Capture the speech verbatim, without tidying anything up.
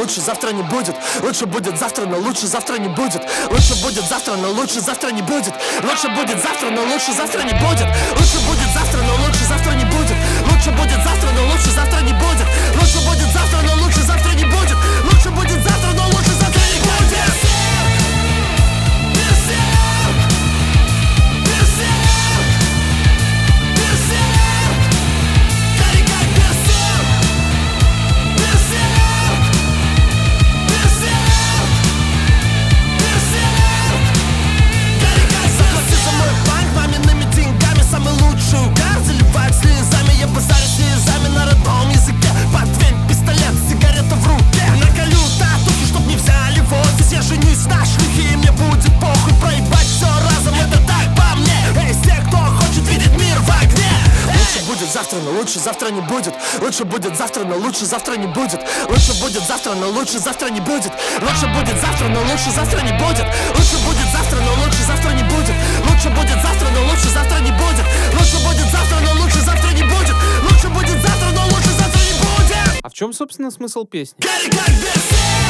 лучше завтра не будет. Лучше будет завтра, но лучше завтра не будет. Лучше будет завтра, но лучше завтра не будет. Лучше будет завтра, но лучше завтра не будет. Лучше будет завтра, но лучше завтра не будет. Лучше будет завтра, но лучше завтра не будет. Лучше будет завтра, но лучше завтра не будет. Лучше будет завтра, но лучше завтра не будет. Завтра, но лучше завтра не будет. Лучше будет завтра, но лучше завтра не будет. Лучше будет завтра, но лучше завтра не будет. Лучше будет завтра, но лучше завтра не будет. Лучше будет завтра, но лучше завтра не будет. Лучше будет завтра, но лучше завтра не будет. Лучше будет завтра, но лучше завтра не будет. Лучше будет завтра, но лучше завтра не будет. А в чем, собственно, смысл песни? Гори как бесы!